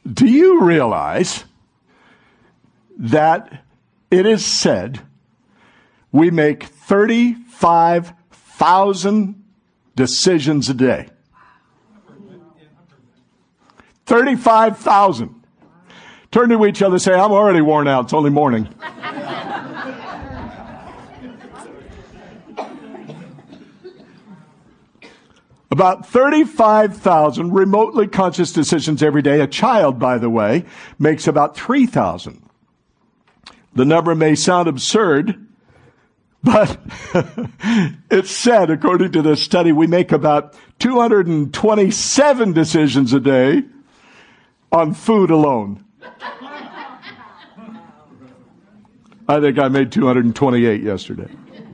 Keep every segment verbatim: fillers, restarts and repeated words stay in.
Do you realize that it is said we make thirty-five thousand decisions a day? thirty-five thousand. Turn to each other and say, I'm already worn out. It's only morning. About thirty-five thousand remotely conscious decisions every day. A child, by the way, makes about three thousand. The number may sound absurd, but it's said, according to this study, we make about two hundred twenty-seven decisions a day on food alone. I think I made two hundred twenty-eight yesterday.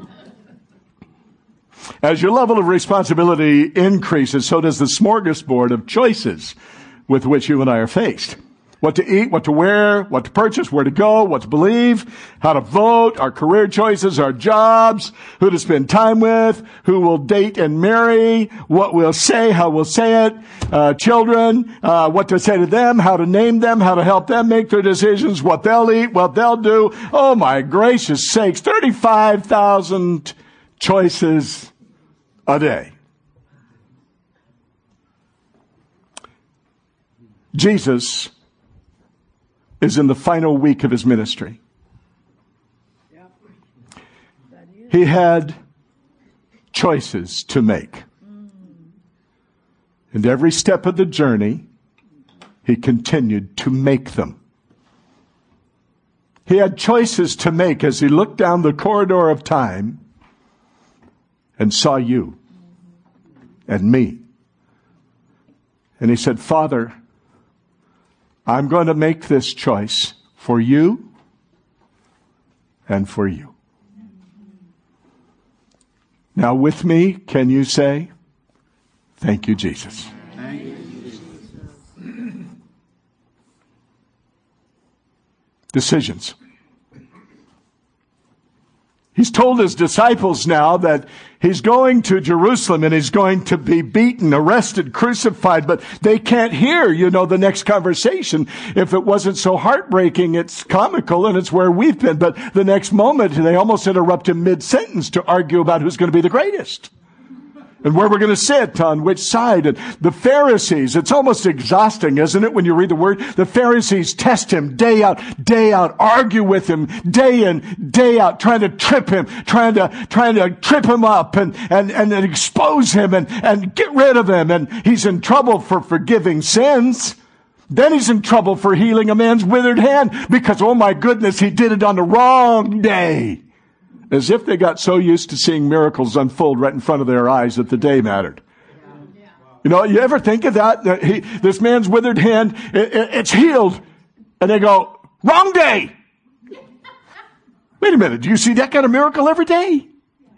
As your level of responsibility increases, so does the smorgasbord of choices with which you and I are faced. What to eat, what to wear, what to purchase, where to go, what to believe, how to vote, our career choices, our jobs, who to spend time with, who we'll date and marry, what we'll say, how we'll say it, uh, children, uh, what to say to them, how to name them, how to help them make their decisions, what they'll eat, what they'll do. Oh my gracious sakes, thirty-five thousand choices a day. Jesus is in the final week of his ministry. He had choices to make. And every step of the journey, he continued to make them. He had choices to make as he looked down the corridor of time and saw you and me. And he said, Father, I'm going to make this choice for you and for you. Now with me, can you say, thank you, Jesus. Thank you, Jesus. Decisions. He's told his disciples now that he's going to Jerusalem and he's going to be beaten, arrested, crucified, but they can't hear, you know, the next conversation. If it wasn't so heartbreaking, it's comical and it's where we've been. But the next moment, they almost interrupt him mid-sentence to argue about who's going to be the greatest. And where we're going to sit, on which side. And the Pharisees, it's almost exhausting, isn't it, when you read the word? The Pharisees test him day out, day out, argue with him day in, day out, trying to trip him, trying to, trying to trip him up and, and, and expose him and, and get rid of him. And he's in trouble for forgiving sins. Then he's in trouble for healing a man's withered hand because, oh my goodness, he did it on the wrong day. As if they got so used to seeing miracles unfold right in front of their eyes that the day mattered. Yeah. You know, you ever think of that? that he, this man's withered hand, it, it, it's healed. And they go, wrong day. Wait a minute, do you see that kind of miracle every day? He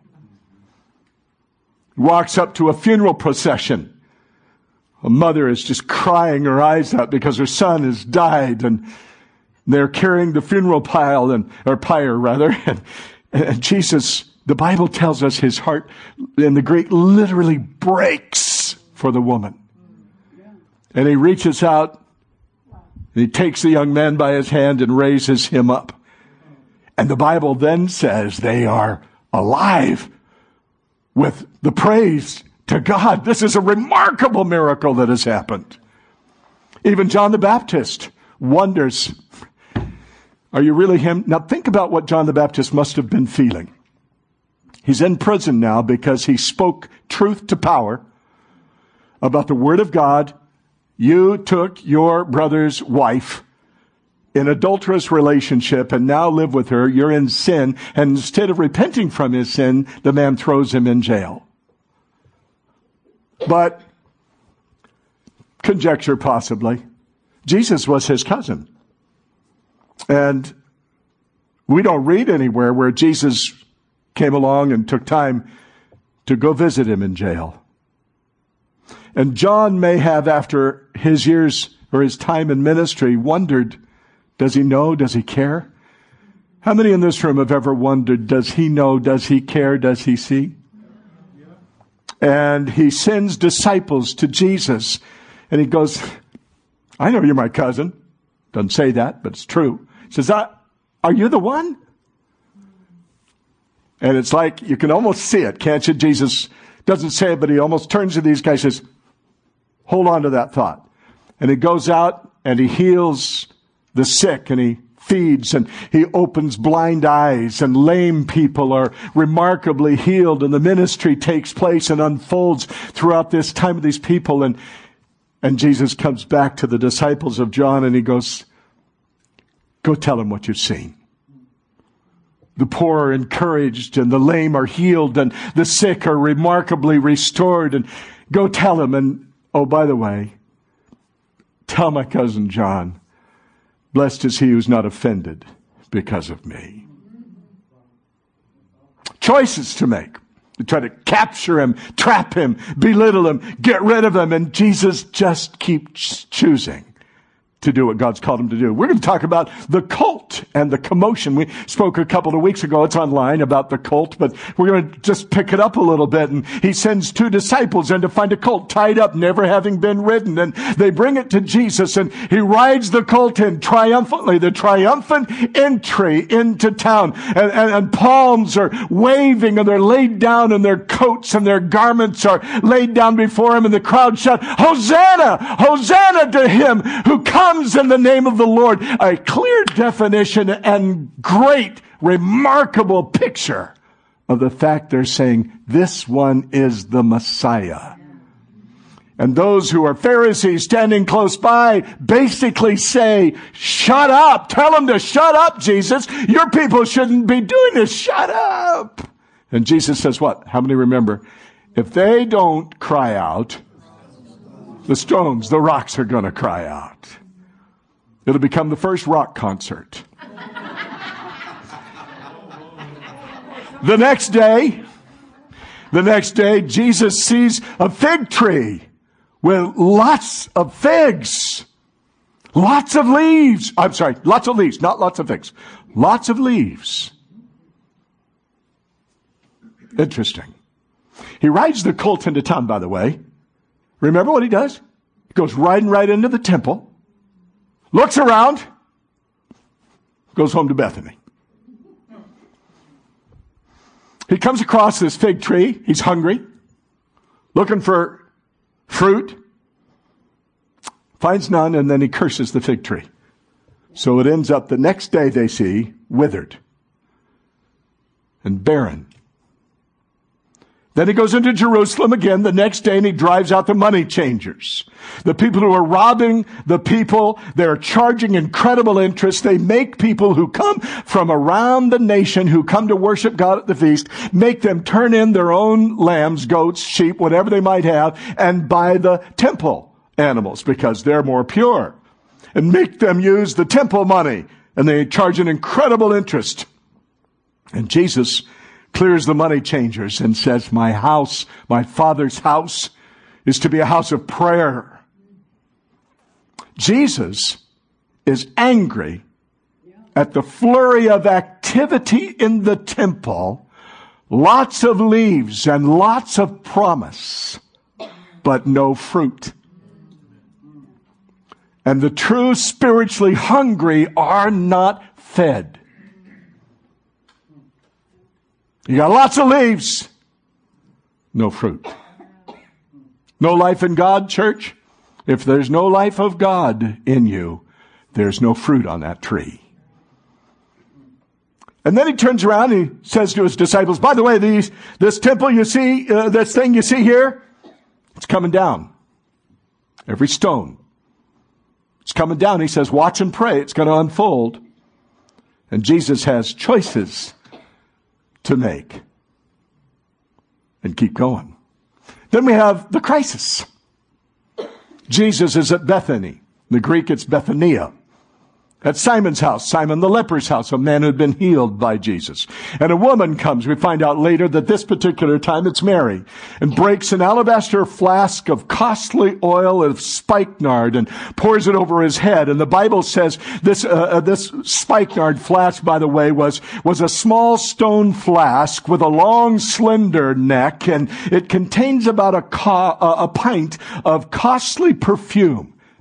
walks up to a funeral procession. A mother is just crying her eyes out because her son has died. And they're carrying the funeral pile, and or pyre rather, and And Jesus, the Bible tells us his heart in the Greek literally breaks for the woman. And he reaches out, and he takes the young man by his hand and raises him up. And the Bible then says they are alive with the praise to God. This is a remarkable miracle that has happened. Even John the Baptist wonders, are you really him? Now think about what John the Baptist must have been feeling. He's in prison now because he spoke truth to power about the Word of God. You took your brother's wife in adulterous relationship and now live with her. You're in sin. And instead of repenting from his sin, the man throws him in jail. But conjecture possibly, Jesus was his cousin. And we don't read anywhere where Jesus came along and took time to go visit him in jail. And John may have, after his years or his time in ministry, wondered, does he know? Does he care? How many in this room have ever wondered, does he know? Does he care? Does he see? And he sends disciples to Jesus. And he goes, I know you're my cousin. Doesn't say that, but it's true. He says, I, are you the one? And it's like, you can almost see it, can't you? Jesus doesn't say it, but he almost turns to these guys and says, hold on to that thought. And he goes out and he heals the sick and he feeds and he opens blind eyes, and lame people are remarkably healed, and the ministry takes place and unfolds throughout this time of these people. And, and Jesus comes back to the disciples of John and he goes, go tell them what you've seen. The poor are encouraged and the lame are healed and the sick are remarkably restored, and go tell them. And oh, by the way, tell my cousin John, blessed is he who's not offended because of me. Choices to make. They try to capture him, trap him, belittle him, get rid of him, and Jesus just keeps choosing to do what God's called him to do. We're going to talk about the cult and the commotion. We spoke a couple of weeks ago, it's online, about the cult, but we're going to just pick it up a little bit. And he sends two disciples in to find a colt tied up, never having been ridden. And they bring it to Jesus, and he rides the colt in triumphantly, the triumphant entry into town. And, and, and palms are waving, and they're laid down, and their coats and their garments are laid down before him. And the crowd shout, Hosanna! Hosanna to him who comes in the name of the Lord. A clear definition and great, remarkable picture of the fact they're saying this one is the Messiah. And those who are Pharisees standing close by basically say, shut up. Tell them to shut up, Jesus. Your people shouldn't be doing this. Shut up. And Jesus says what? How many remember? If they don't cry out, the stones, the rocks are going to cry out. It'll become the first rock concert. The next day, the next day, Jesus sees a fig tree with lots of figs. Lots of leaves. I'm sorry, lots of leaves, not lots of figs. Lots of leaves. Interesting. He rides the colt into town, by the way. Remember what he does? He goes riding right into the temple. Looks around, goes home to Bethany. He comes across this fig tree. He's hungry, looking for fruit, finds none, and then he curses the fig tree. So it ends up the next day they see withered and barren. Then he goes into Jerusalem again the next day, and he drives out the money changers. The people who are robbing the people, they're charging incredible interest. They make people who come from around the nation, who come to worship God at the feast, make them turn in their own lambs, goats, sheep, whatever they might have, and buy the temple animals because they're more pure. And make them use the temple money, and they charge an incredible interest. And Jesus clears the money changers and says, my house, my Father's house, is to be a house of prayer. Jesus is angry at the flurry of activity in the temple, lots of leaves and lots of promise, but no fruit. And the true spiritually hungry are not fed. You got lots of leaves, no fruit. No life in God, church? If there's no life of God in you, there's no fruit on that tree. And then he turns around and he says to his disciples, by the way, these, this temple you see, uh, this thing you see here, it's coming down. Every stone. It's coming down. He says, watch and pray. It's going to unfold. And Jesus has choices to make and keep going. Then we have the crisis. Jesus is at Bethany. In the Greek, it's Bethania. At Simon's house, Simon the leper's house, a man who had been healed by Jesus. And a woman comes. We find out later that this particular time it's Mary, and breaks an alabaster flask of costly oil of spikenard and pours it over his head. And the Bible says this, uh, this spikenard flask, by the way, was, was a small stone flask with a long, slender neck, and it contains about a, co- a pint of costly perfume.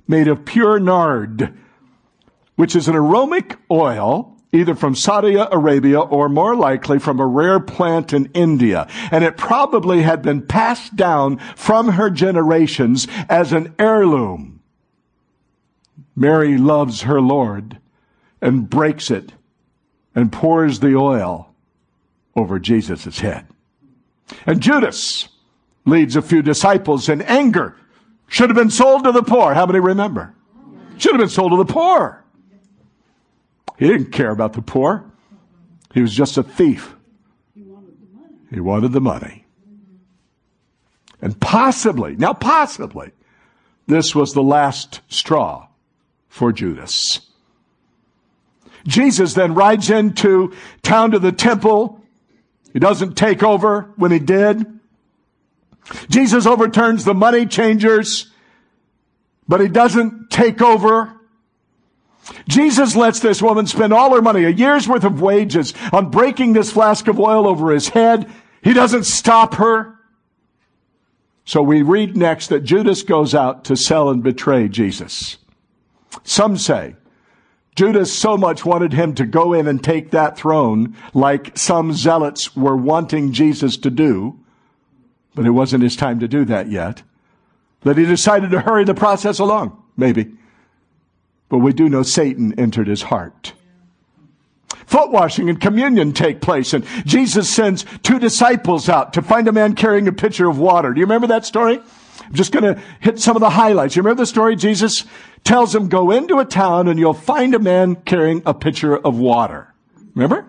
made of pure nard, which is an aromatic oil, either from Saudi Arabia or more likely from a rare plant in India. And it probably had been passed down from her generations as an heirloom. Mary loves her Lord and breaks it and pours the oil over Jesus' head. And Judas leads a few disciples in anger. Should have been sold to the poor. How many remember? Should have been sold to the poor. He didn't care about the poor. He was just a thief. He wanted the money. And possibly, now possibly, this was the last straw for Judas. Jesus then rides into town to the temple. He doesn't take over when he did. Jesus overturns the money changers, but he doesn't take over. Jesus lets this woman spend all her money, a year's worth of wages, on breaking this flask of oil over his head. He doesn't stop her. So we read next that Judas goes out to sell and betray Jesus. Some say Judas so much wanted him to go in and take that throne, like some zealots were wanting Jesus to do, but it wasn't his time to do that yet, that he decided to hurry the process along, maybe. But we do know Satan entered his heart. Foot washing and communion take place, and Jesus sends two disciples out to find a man carrying a pitcher of water. Do you remember that story? I'm just going to hit some of the highlights. You remember the story? Jesus tells them, go into a town and you'll find a man carrying a pitcher of water. Remember?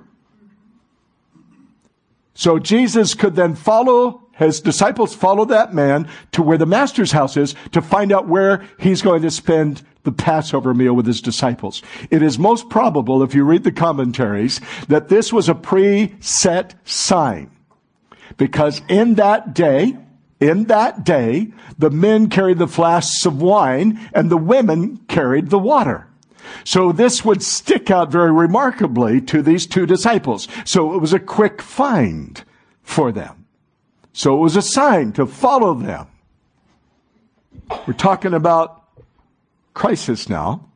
So Jesus could then follow, his disciples follow that man to where the master's house is to find out where he's going to spend the Passover meal with his disciples. It is most probable, if you read the commentaries, that this was a pre-set sign. Because in that day, in that day, the men carried the flasks of wine and the women carried the water. So this would stick out very remarkably to these two disciples. So it was a quick find for them. So it was a sign to follow them. We're talking about crisis now.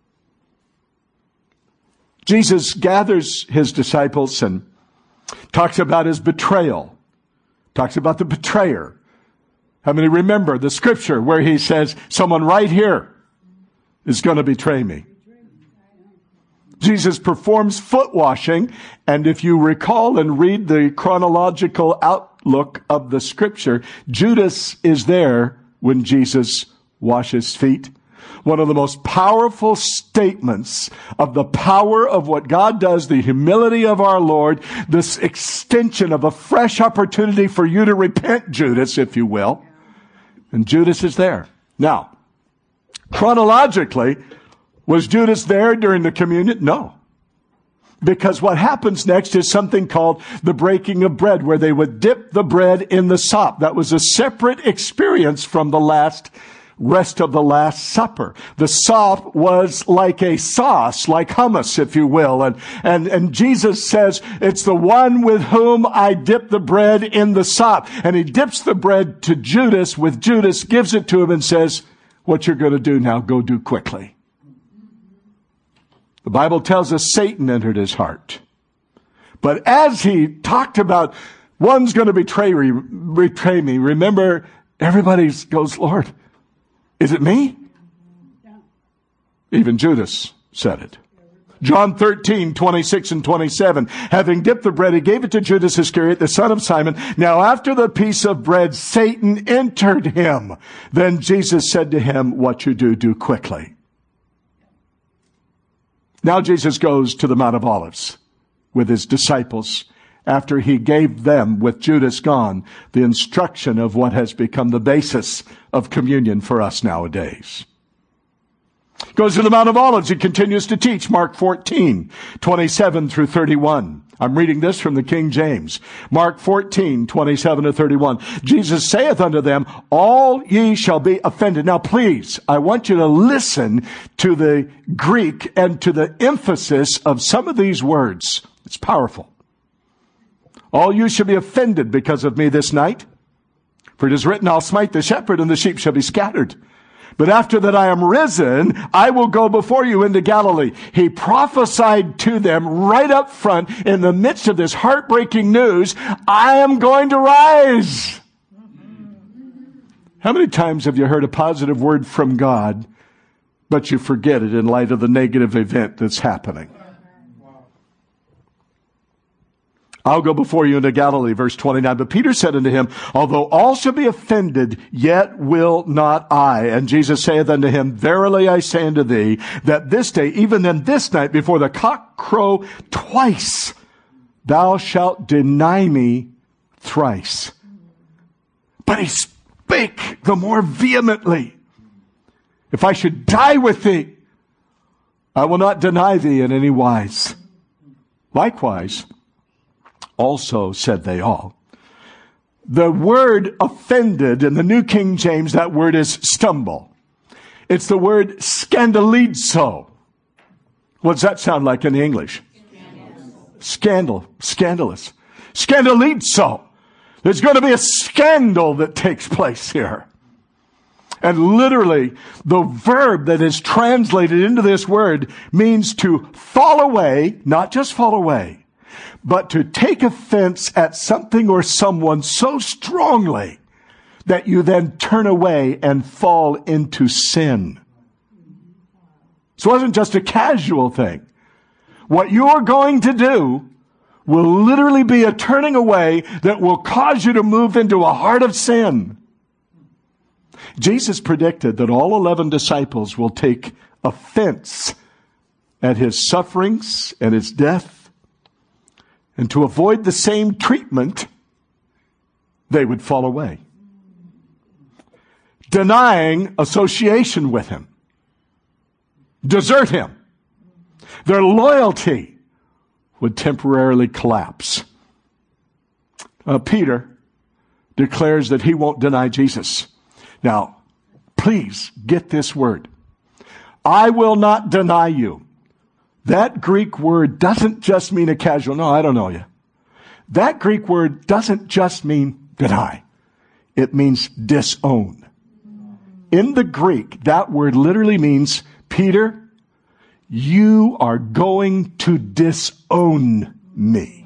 Jesus gathers his disciples and talks about his betrayal. Talks about the betrayer. How many remember the scripture where he says, someone right here is going to betray me? Jesus performs foot washing, and if you recall and read the chronological outlook of the scripture, Judas is there when Jesus washes feet. One of the most powerful statements of the power of what God does, the humility of our Lord, this extension of a fresh opportunity for you to repent, Judas, if you will. And Judas is there. Now, chronologically, was Judas there during the communion? No. Because what happens next is something called the breaking of bread, where they would dip the bread in the sop. That was a separate experience from the last rest of the Last Supper. The sop was like a sauce, like hummus, if you will. And, and, and Jesus says, it's the one with whom I dip the bread in the sop. And he dips the bread to Judas with Judas, gives it to him and says, what you're going to do now, go do quickly. The Bible tells us Satan entered his heart. But as he talked about, one's going to betray, betray me, remember, everybody goes, Lord, is it me? Even Judas said it. John thirteen, twenty-six and twenty-seven. Having dipped the bread, he gave it to Judas Iscariot, the son of Simon. Now after the piece of bread, Satan entered him. Then Jesus said to him, what you do, do quickly. Now Jesus goes to the Mount of Olives with his disciples after he gave them, with Judas gone, the instruction of what has become the basis of communion for us nowadays. Goes to the Mount of Olives. He continues to teach. Mark fourteen, twenty-seven through thirty-one. I'm reading this from the King James. Mark fourteen, twenty-seven to thirty-one. Jesus saith unto them, all ye shall be offended. Now please, I want you to listen to the Greek and to the emphasis of some of these words. It's powerful. All you shall be offended because of me this night. For it is written, I'll smite the shepherd and the sheep shall be scattered. But after that I am risen, I will go before you into Galilee. He prophesied to them right up front in the midst of this heartbreaking news, I am going to rise. How many times have you heard a positive word from God, but you forget it in light of the negative event that's happening? I'll go before you into Galilee, verse twenty-nine. But Peter said unto him, although all shall be offended, yet will not I. And Jesus saith unto him, verily I say unto thee, that this day, even in this night, before the cock crow twice, thou shalt deny me thrice. But he spake the more vehemently, if I should die with thee, I will not deny thee in any wise. Likewise, also said they all. The word offended in the New King James, that word is stumble. It's the word scandalizo. What does that sound like in the English? Scandal. Scandalous. Scandalizo. There's going to be a scandal that takes place here. And literally, the verb that is translated into this word means to fall away, not just fall away, but to take offense at something or someone so strongly that you then turn away and fall into sin. So it wasn't just a casual thing. What you're going to do will literally be a turning away that will cause you to move into a heart of sin. Jesus predicted that all eleven disciples will take offense at his sufferings and his death. And to avoid the same treatment, they would fall away, denying association with him, desert him. Their loyalty would temporarily collapse. Uh, Peter declares that he won't deny Jesus. Now, please get this word. I will not deny you. That Greek word doesn't just mean a casual, no, I don't know you. That Greek word doesn't just mean deny. It means disown. In the Greek, that word literally means, Peter, you are going to disown me.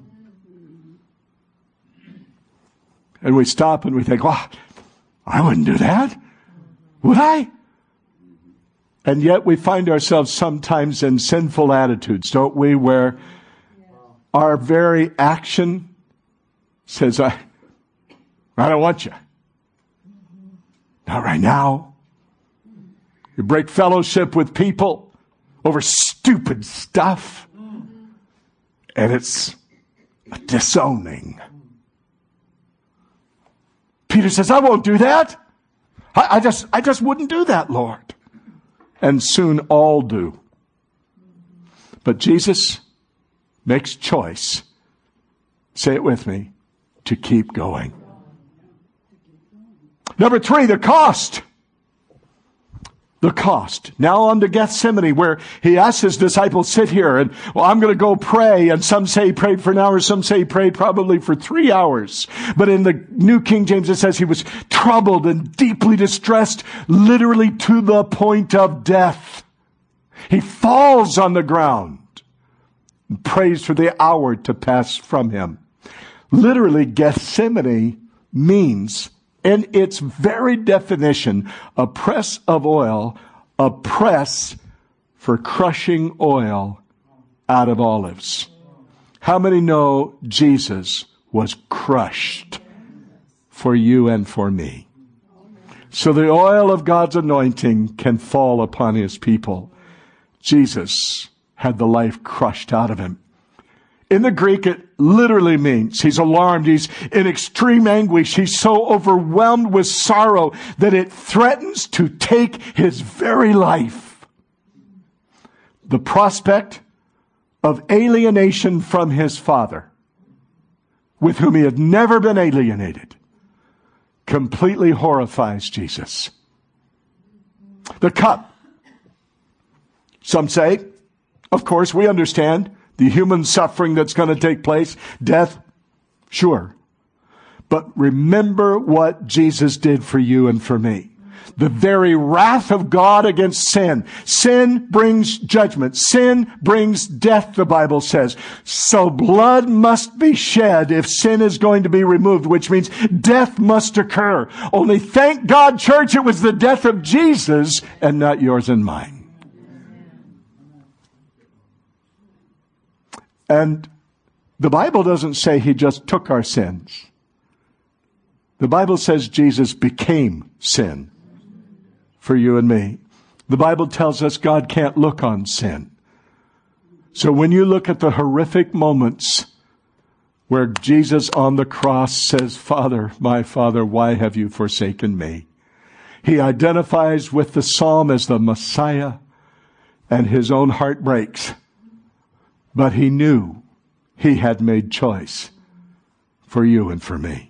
And we stop and we think, well, I wouldn't do that. Would I? And yet we find ourselves sometimes in sinful attitudes, don't we, where our very action says, I, I don't want you. Not right now. You break fellowship with people over stupid stuff. And it's a disowning. Peter says, I won't do that. I, I just, I just wouldn't do that, Lord. And soon all do. But Jesus makes choice, say it with me, to keep going. Number three, the cost. The cost. Now on to Gethsemane, where he asks his disciples, sit here, and well, I'm going to go pray. And some say he prayed for an hour, some say he prayed probably for three hours. But in the New King James, it says he was troubled and deeply distressed, literally to the point of death. He falls on the ground and prays for the hour to pass from him. Literally, Gethsemane means, in its very definition, a press of oil, a press for crushing oil out of olives. How many know Jesus was crushed for you and for me? So the oil of God's anointing can fall upon his people. Jesus had the life crushed out of him. In the Greek, it literally means he's alarmed. He's in extreme anguish. He's so overwhelmed with sorrow that it threatens to take his very life. The prospect of alienation from his Father, with whom he had never been alienated, completely horrifies Jesus. The cup. Some say, of course, we understand the human suffering that's going to take place, death, sure. But remember what Jesus did for you and for me. the very wrath of God against sin. Sin brings judgment. Sin brings death, the Bible says. So blood must be shed if sin is going to be removed, which means death must occur. Only thank God, church, it was the death of Jesus and not yours and mine. And the Bible doesn't say he just took our sins. The Bible says Jesus became sin for you and me. The Bible tells us God can't look on sin. So when you look at the horrific moments where Jesus on the cross says, Father, my Father, why have you forsaken me? He identifies with the psalm as the Messiah, and his own heart breaks. But he knew he had made choice for you and for me.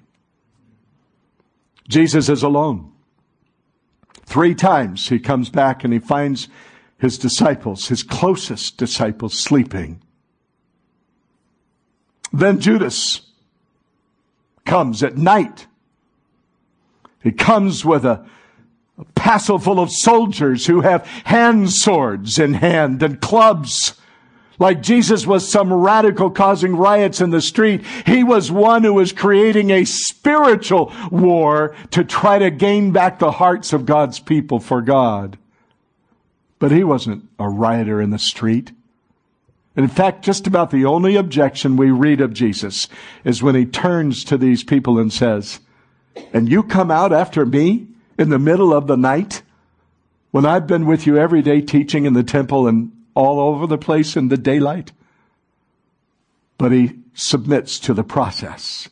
Jesus is alone. Three times he comes back and he finds his disciples, his closest disciples, sleeping. Then Judas comes at night. He comes with a, a passel full of soldiers who have hand swords in hand and clubs. Like Jesus was some radical causing riots in the street, he was one who was creating a spiritual war to try to gain back the hearts of God's people for God. But he wasn't a rioter in the street. In fact, just about the only objection we read of Jesus is when he turns to these people and says, and you come out after me in the middle of the night when I've been with you every day teaching in the temple and all over the place in the daylight. But he submits to the process.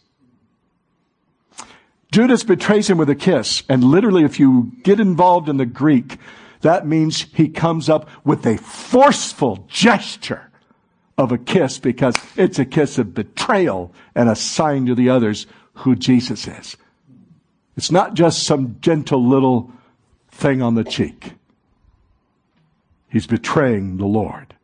Judas betrays him with a kiss. And literally, if you get involved in the Greek, that means he comes up with a forceful gesture of a kiss, because it's a kiss of betrayal and a sign to the others who Jesus is. It's not just some gentle little thing on the cheek. He's betraying the Lord.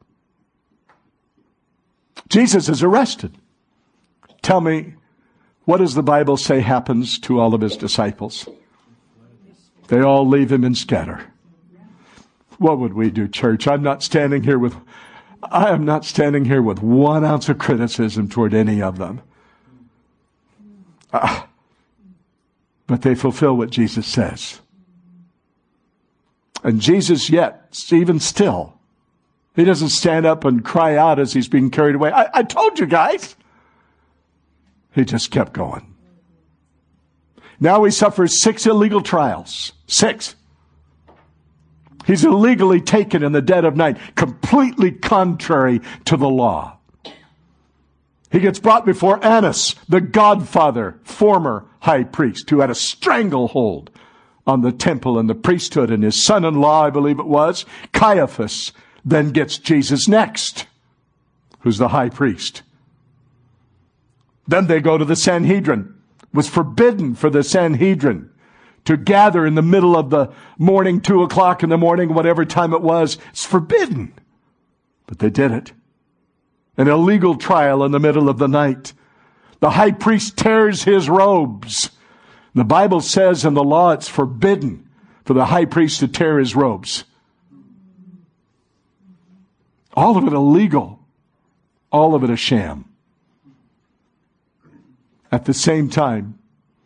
Jesus is arrested. Tell me, what does the Bible say happens to all of his disciples? They all leave him and scatter. What would we do, church? I'm not standing here with, I am not standing here with one ounce of criticism toward any of them. Uh, but they fulfill what Jesus says. And Jesus yet, even still, he doesn't stand up and cry out as he's being carried away. I, I told you guys. He just kept going. Now he suffers six illegal trials. Six. He's illegally taken in the dead of night, completely contrary to the law. He gets brought before Annas, the godfather, former high priest, who had a stranglehold on the temple and the priesthood, and his son-in-law, I believe it was, Caiaphas, then gets Jesus next, who's the high priest. Then they go to the Sanhedrin. It was forbidden for the Sanhedrin to gather in the middle of the morning, two o'clock in the morning, whatever time it was. It's forbidden. But they did it. An illegal trial in the middle of the night. The high priest tears his robes. The Bible says in the law it's forbidden for the high priest to tear his robes. All of it illegal. All of it a sham. At the same time,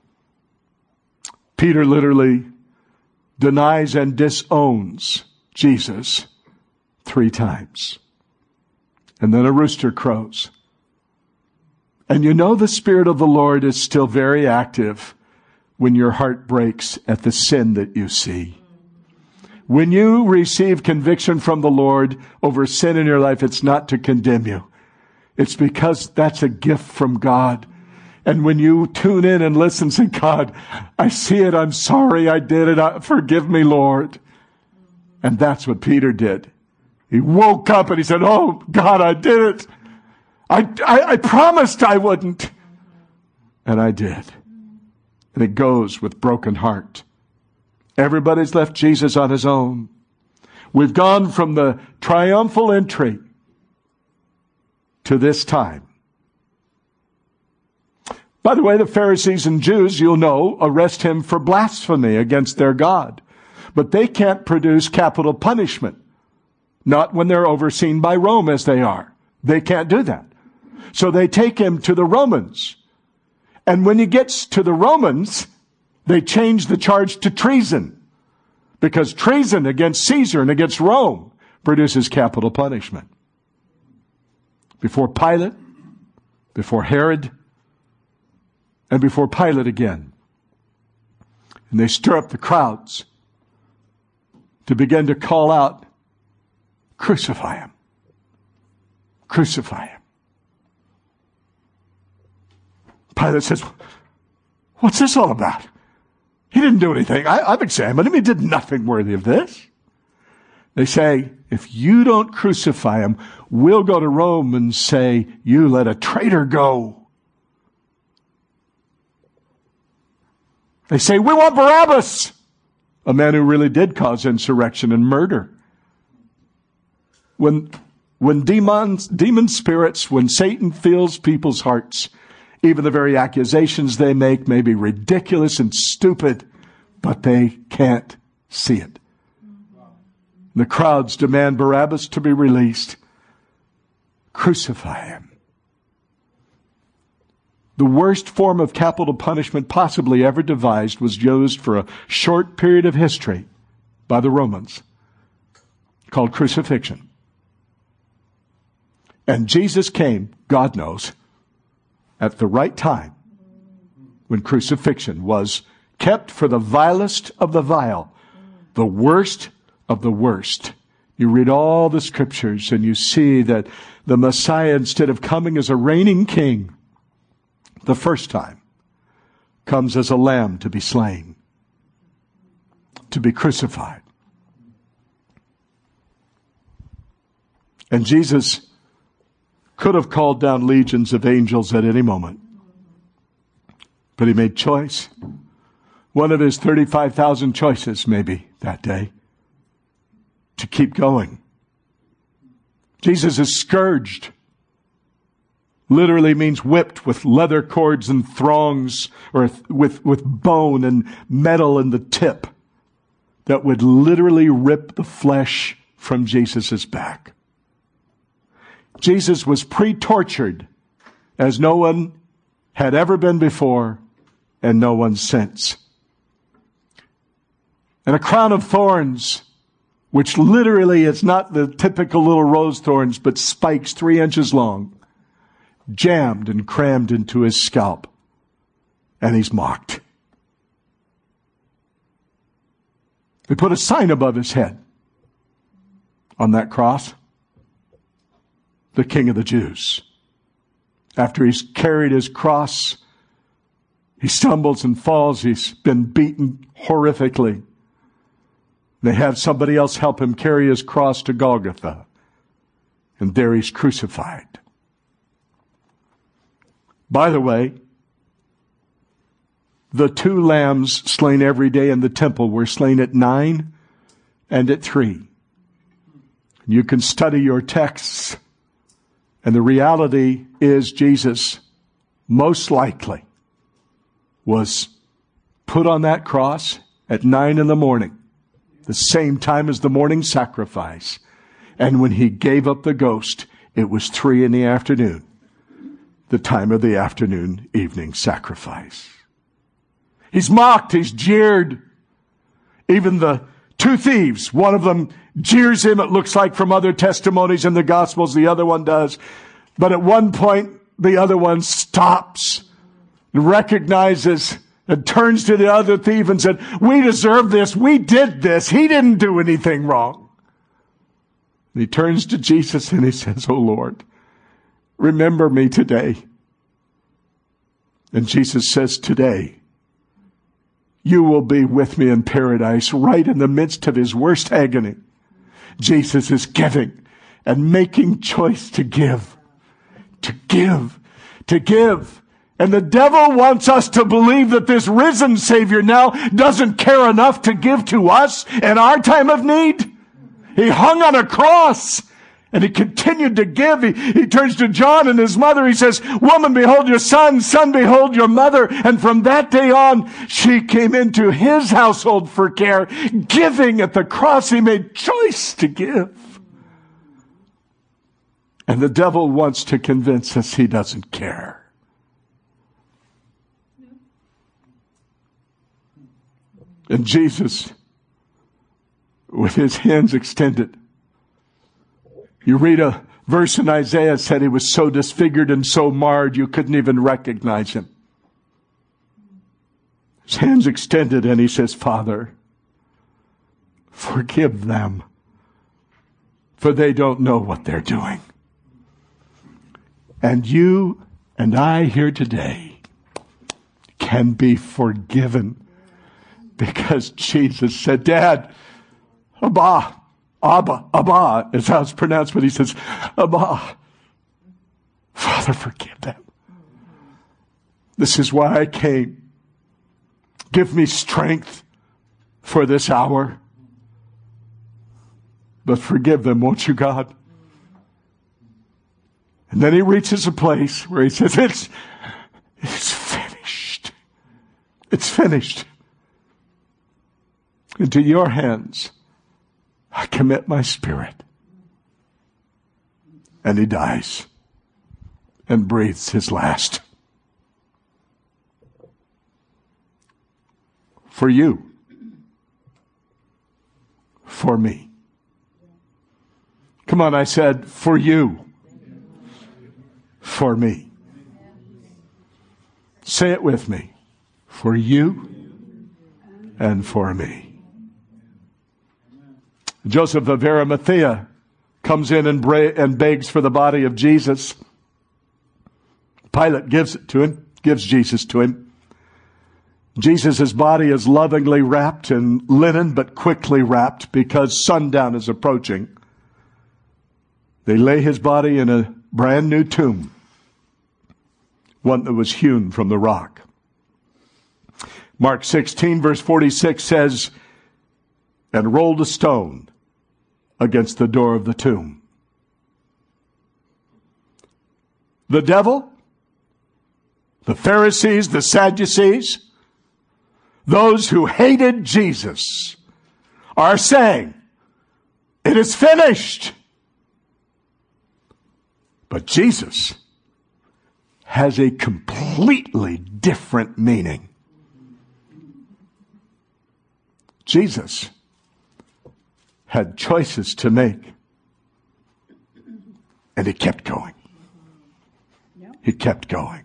Peter literally denies and disowns Jesus three times. And then a rooster crows. And you know the Spirit of the Lord is still very active when your heart breaks at the sin that you see. When you receive conviction from the Lord over sin in your life, it's not to condemn you. It's because that's a gift from God. And when you tune in and listen, say, God, I see it. I'm sorry I did it. I, forgive me, Lord. And that's what Peter did. He woke up and he said, oh, God, I did it. I, I, I promised I wouldn't. And I did. And it goes with broken heart. Everybody's left Jesus on his own. We've gone from the triumphal entry to this time. By the way, the Pharisees and Jews, you'll know, arrest him for blasphemy against their God. but they can't produce capital punishment. Not when they're overseen by Rome as they are. They can't do that. So they take him to the Romans. And when he gets to the Romans, they change the charge to treason. Because treason against Caesar and against Rome produces capital punishment. Before Pilate, before Herod, and before Pilate again. And they stir up the crowds to begin to call out, crucify him. Crucify him. Pilate says, what's this all about? He didn't do anything. I, I've examined him. He did nothing worthy of this. They say, if you don't crucify him, we'll go to Rome and say, you let a traitor go. They say, we want Barabbas, a man who really did cause insurrection and murder. When, when demons, demon spirits, when Satan fills people's hearts, even the very accusations they make may be ridiculous and stupid, but they can't see it. The crowds demand Barabbas to be released. Crucify him. The worst form of capital punishment possibly ever devised was used for a short period of history by the Romans, called crucifixion. And Jesus came, God knows, at the right time when crucifixion was kept for the vilest of the vile, the worst of the worst. You read all the scriptures and you see that the Messiah, instead of coming as a reigning king the first time, comes as a lamb to be slain, to be crucified. And Jesus could have called down legions of angels at any moment. But he made choice. One of his thirty-five thousand choices maybe that day. To keep going. Jesus is scourged. Literally means whipped with leather cords and thongs, or with, with bone and metal in the tip that would literally rip the flesh from Jesus' back. Jesus was pre-tortured as no one had ever been before and no one since. And a crown of thorns, which literally is not the typical little rose thorns, but spikes three inches long, jammed and crammed into his scalp. And he's mocked. They put a sign above his head on that cross. The King of the Jews. After he's carried his cross, he stumbles and falls. He's been beaten horrifically. They have somebody else help him carry his cross to Golgotha. And there he's crucified. By the way, the two lambs slain every day in the temple were slain at nine and at three. You can study your texts. And the reality is Jesus most likely was put on that cross at nine in the morning, the same time as the morning sacrifice. And when he gave up the ghost, it was three in the afternoon, the time of the afternoon evening sacrifice. He's mocked, he's jeered. Even the two thieves, one of them jeers him, it looks like, from other testimonies in the Gospels, the other one does. But at one point, the other one stops and recognizes and turns to the other thief and said, we deserve this. We did this. He didn't do anything wrong. And he turns to Jesus and he says, oh Lord, remember me today. And Jesus says, today, you will be with me in paradise. Right in the midst of his worst agony, Jesus is giving and making choice to give, to give, to give. And the devil wants us to believe that this risen Savior now doesn't care enough to give to us in our time of need. He hung on a cross And he continued to give. He, he turns to John and his mother. He says, woman, behold your son. Son, behold your mother. And from that day on, she came into his household for care, giving at the cross. He made choice to give. And the devil wants to convince us he doesn't care. And Jesus, with his hands extended, you read a verse in Isaiah, said he was so disfigured and so marred you couldn't even recognize him. His hands extended and he says, Father, forgive them, for they don't know what they're doing. And you and I here today can be forgiven because Jesus said, Dad, Abba, Abba, Abba is how it's pronounced, but he says, Abba, Father, forgive them. This is why I came. Give me strength for this hour. But forgive them, won't you, God? And then he reaches a place where he says, it's, it's finished. It's finished. Into your hands I commit my spirit. And he dies and breathes his last. For you. For me. Come on, I said, for you. For me. Say it with me. For you and for me. Joseph of Arimathea comes in and, bra- and begs for the body of Jesus. Pilate gives it to him, gives Jesus to him. Jesus' body is lovingly wrapped in linen, but quickly wrapped because sundown is approaching. They lay his body in a brand new tomb, one that was hewn from the rock. Mark sixteen, verse forty-six says, and rolled a stone against the door of the tomb. The devil, the Pharisees, the Sadducees, those who hated Jesus are saying, it is finished. But Jesus has a completely different meaning. Jesus had choices to make. And he kept going. He kept going.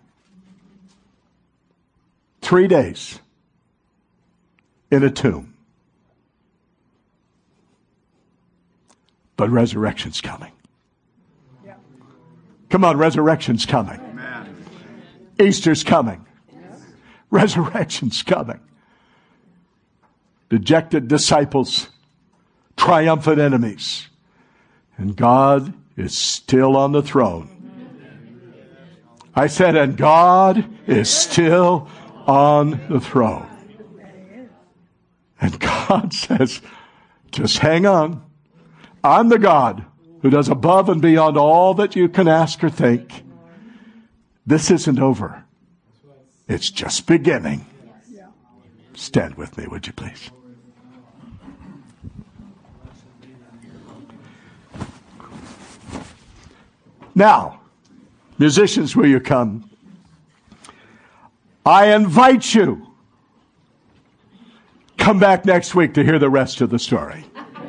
Three days in a tomb. But resurrection's coming. Come on, resurrection's coming. Amen. Easter's coming. Yes. Resurrection's coming. Dejected disciples, triumphant enemies. And God is still on the throne. I said, and God is still on the throne. And God says, just hang on. I'm the God who does above and beyond all that you can ask or think. This isn't over. It's just beginning. Stand with me, would you please? Now, musicians, will you come? I invite you. Come back next week to hear the rest of the story.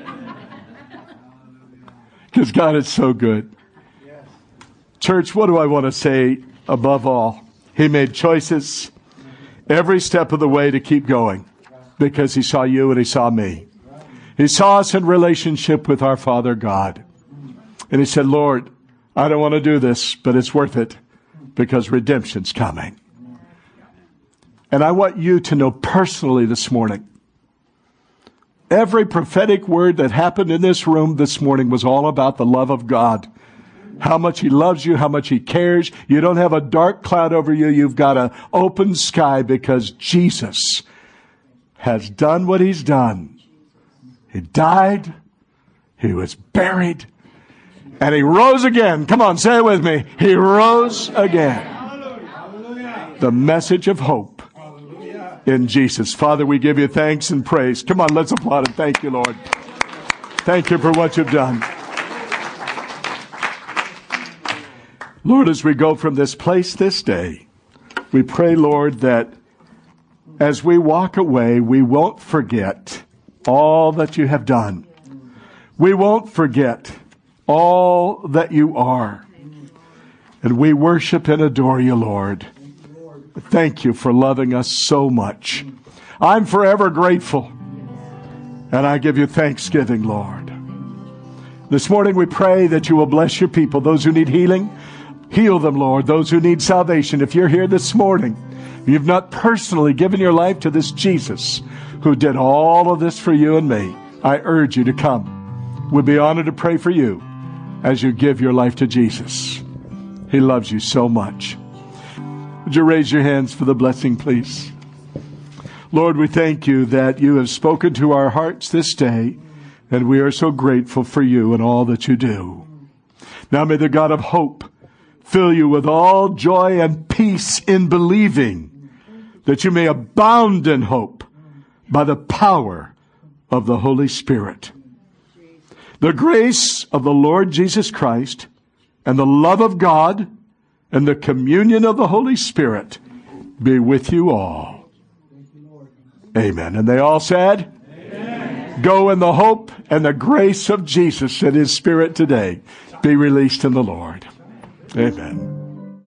Because God is so good. Church, what do I want to say above all? He made choices every step of the way to keep going because he saw you and he saw me. He saw us in relationship with our Father God. And he said, Lord, I don't want to do this, but it's worth it because redemption's coming. And I want you to know personally this morning, every prophetic word that happened in this room this morning was all about the love of God. How much he loves you, how much he cares. You don't have a dark cloud over you. You've got an open sky because Jesus has done what he's done. He died. He was buried. And he rose again. Come on, say it with me. He rose again. The message of hope in Jesus. Father, we give you thanks and praise. Come on, let's applaud and thank you, Lord. Thank you for what you've done. Lord, as we go from this place this day, we pray, Lord, that as we walk away, we won't forget all that you have done. We won't forget all that you are. And we worship and adore you, Lord. Thank you for loving us so much. I'm forever grateful. And I give you thanksgiving, Lord. This morning we pray that you will bless your people. Those who need healing, heal them, Lord. Those who need salvation, if you're here this morning, you've not personally given your life to this Jesus who did all of this for you and me, I urge you to come. We'd be honored to pray for you as you give your life to Jesus. He loves you so much. Would you raise your hands for the blessing, please? Lord, we thank you that you have spoken to our hearts this day, and we are so grateful for you and all that you do. Now may the God of hope fill you with all joy and peace in believing, that you may abound in hope by the power of the Holy Spirit. The grace of the Lord Jesus Christ and the love of God and the communion of the Holy Spirit be with you all. Amen. And they all said, amen. Go in the hope and the grace of Jesus and his Spirit today. Be released in the Lord. Amen.